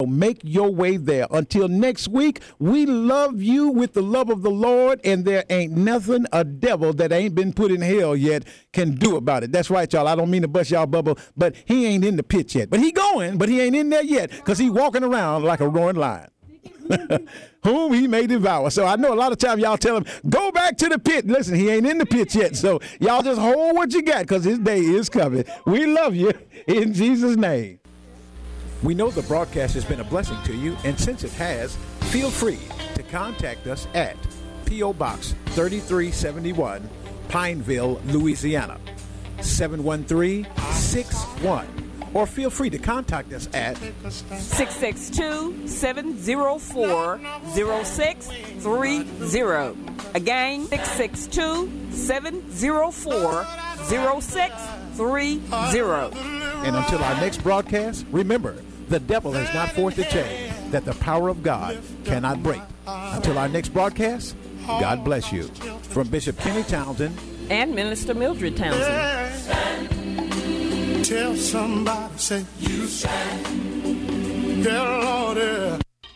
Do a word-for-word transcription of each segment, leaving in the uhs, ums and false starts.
Make your way there. Until next week, we love you with the love of the Lord, and there ain't nothing a devil that ain't been put in hell yet can do about it. That's right, y'all. I don't mean to bust y'all bubble, but he ain't in the pit yet. But he going, but he ain't in there yet because he walking around like a roaring lion. Whom he may devour. So I know a lot of times y'all tell him, go back to the pit. Listen, he ain't in the pit yet. So y'all just hold what you got because his day is coming. We love you in Jesus' name. We know the broadcast has been a blessing to you, and since it has, feel free to contact us at P O. Box thirty-three seventy-one, Pineville, Louisiana, seven one three six one. Or feel free to contact us at six six two, seven zero four, zero six three zero. Again, six six two, seven zero four, zero six three zero. And until our next broadcast, remember, the devil has not forced a chain that the power of God cannot break. Until our next broadcast, God bless you. From Bishop Kenny Townsend and Minister Mildred Townsend. Tell somebody, say, you stand. Yeah, Lord, yeah.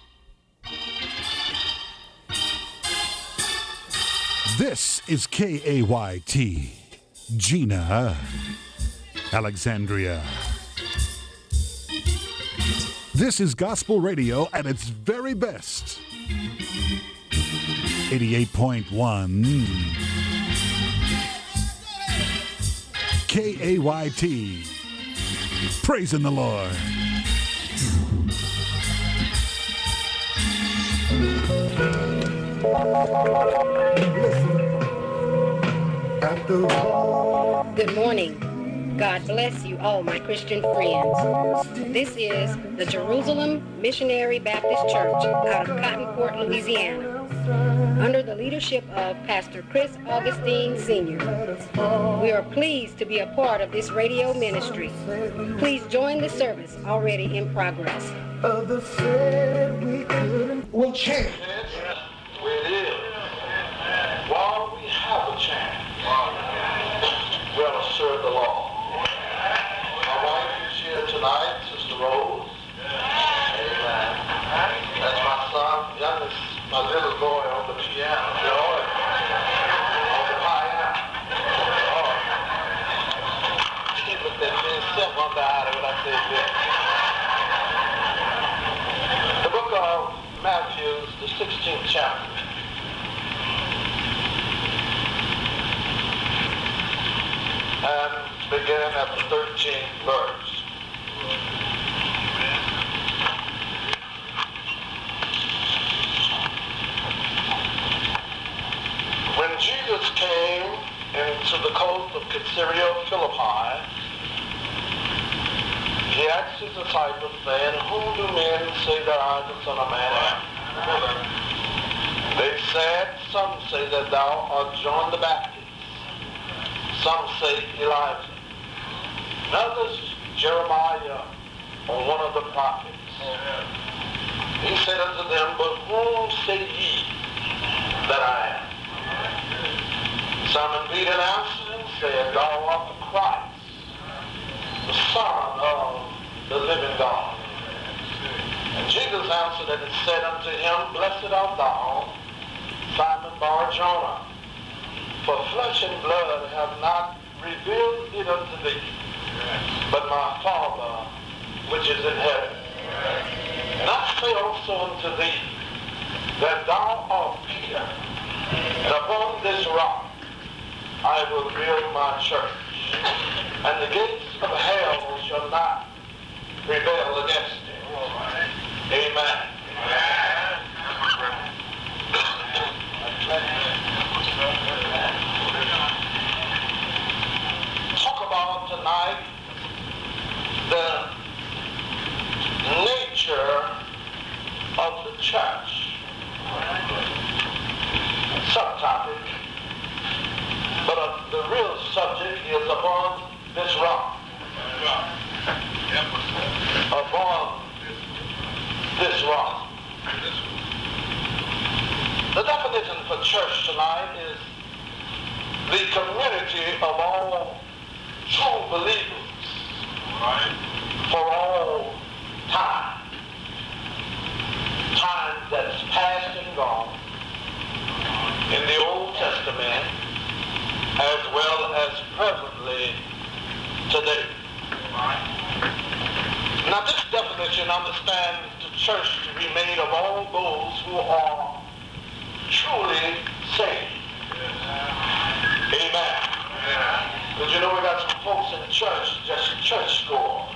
This is K A Y T, Gina, Alexandria. This is gospel radio at its very best. eighty-eight point one K A Y T. Praising the Lord. Good morning. God bless you all, my Christian friends. This is the Jerusalem Missionary Baptist Church out of Cotton Port, Louisiana, under the leadership of Pastor Chris Augustine Senior We are pleased to be a part of this radio ministry. Please join the service already in progress. We'll change. Where it is. While we have a chance, we ought to serve the Lord. My wife is here tonight, Sister Rose. Amen. That's my son, youngest, my little boy on the piano. Lord. On the piano. Lord. He looked at me and step on the eye when I said that. The book of Matthew, the sixteenth chapter. And begin at the thirteenth verse. When Jesus came into the coast of Caesarea Philippi, he asked his disciples, saying, whom do men say that I, the Son of Man, am? They said, some say that thou art John the Baptist. Some say Elijah. And others, Jeremiah, or one of the prophets. He said unto them, but whom say ye that I am? Simon Peter answered and said, thou art the Christ, the Son of the living God. And Jesus answered and said unto him, blessed art thou, Simon Bar-Jonah, for flesh and blood have not revealed it unto thee, but my Father which is in heaven. And I say also unto thee, that thou art Peter, and upon this rock I will build my church, and the gates of hell shall not prevail against it. Amen. Talk about tonight the nature of the church. Subtopic, but uh, the real subject is upon this rock. Upon this rock. The definition for church tonight is the community of all true believers, right, for all time. presently today. Now this definition understands the church to be made of all those who are truly saved. Amen. Because you know we got some folks in the church, just church score.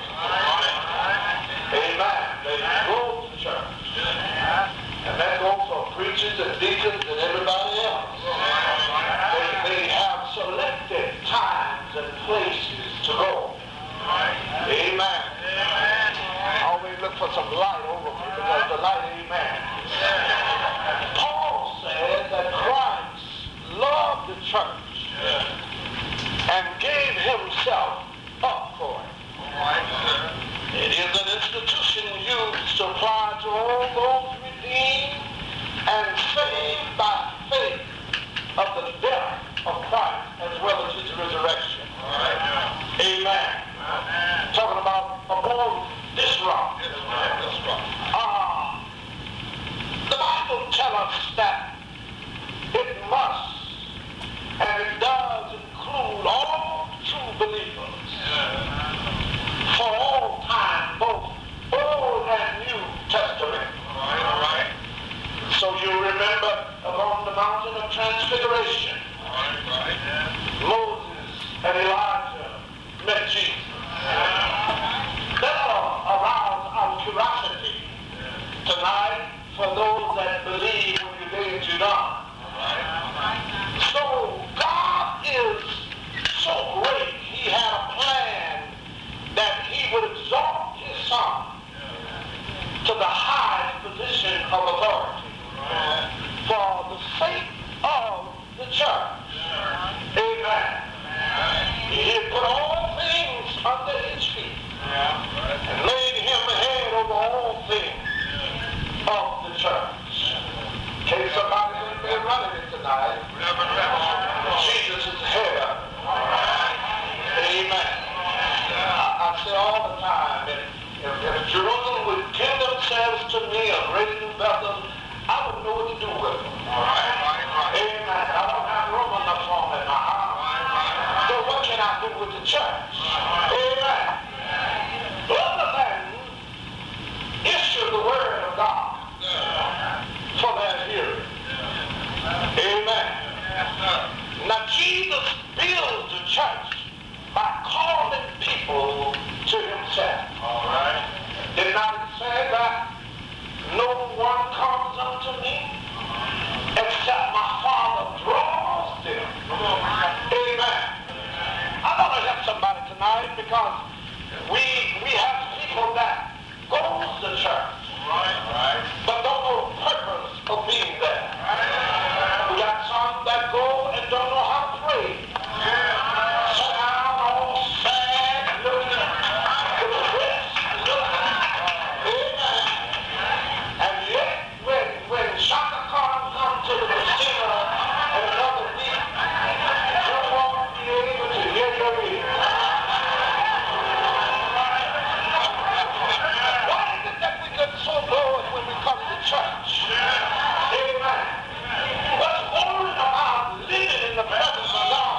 Amen. They go to church. And that goes for preachers and deacons and everybody else. They, they have selected times and places to go. Amen. I always look for some light over me because the light, amen. Paul said that Christ loved the church and gave himself up for it. It is an institution used to apply to all those redeemed and saved by faith of the death of Christ as well as his resurrection. Amen. Talking about upon this rock. Uh, the Bible tells us that it must and it does include all true believers for all time, both Old and New Testament. All right. So you remember upon the mountain of transfiguration, Moses and Elijah met Jesus. That arouse our curiosity tonight for those that believe when you day into dawn. So God is so great. He had a plan that he would exalt his son to the highest position of authority for the sake of the church. Amen. He had put all things under his feet and laid him head over all things of the church. In case somebody's in there running it tonight, Jesus is head of it. Amen. I, I say all the time, if, if, if Jerusalem would give themselves to me, a great new Bethel, I wouldn't know what to do with them. Amen. I don't have room enough for them in my house. So what can I do with the church? Amen. Other than issue the word of God for their hearing. Amen. Now Jesus builds the church by calling people to himself. All right. Did not it say that no one comes unto me except my Father draws them? Amen. I want to help somebody tonight because we we have people that go to the church, right, right, but don't know the purpose of being there. Right. We got some that go and don't know how to pray. Yeah. Sit down all sad, looking with the rest, looking. Amen. And yet, when when Shaka Khan comes to the casino and another week, you won't be able to hear your ears. Why is it that we get so bored when we come to church? Amen. What's boring about living in the presence of God?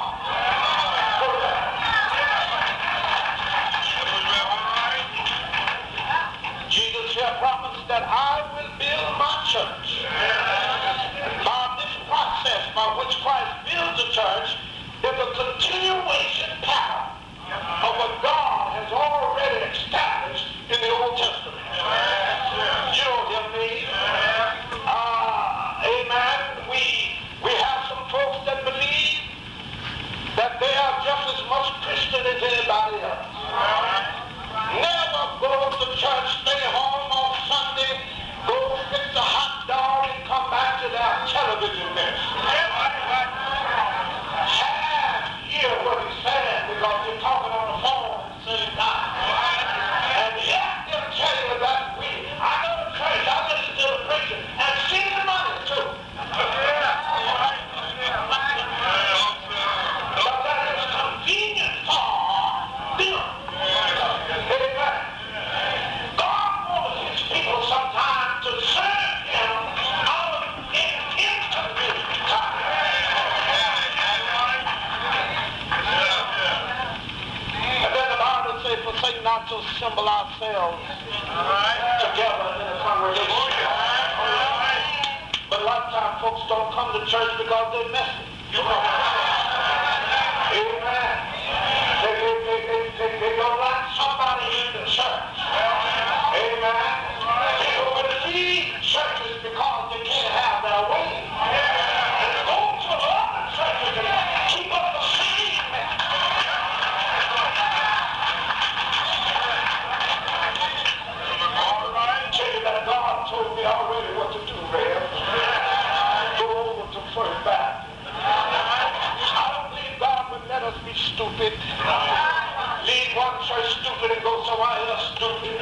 Jesus here promised that I will build my church. And by this process by which Christ builds the church is a continuation pattern of what God has already established in the Old Testament. You don't hear me? assemble ourselves together in a congregation. But a lot of times folks don't come to church because they're messy. Amen. They, they, they, they, they, they don't like somebody in the church. Amen. People will leave churches because they can't have their way. And go to other churches and keep up the same mess. All right. Tell you that God told me already what to do, man. Go over to First Baptist. I don't believe God would let us be stupid. Leave one church stupid and go somewhere else stupid.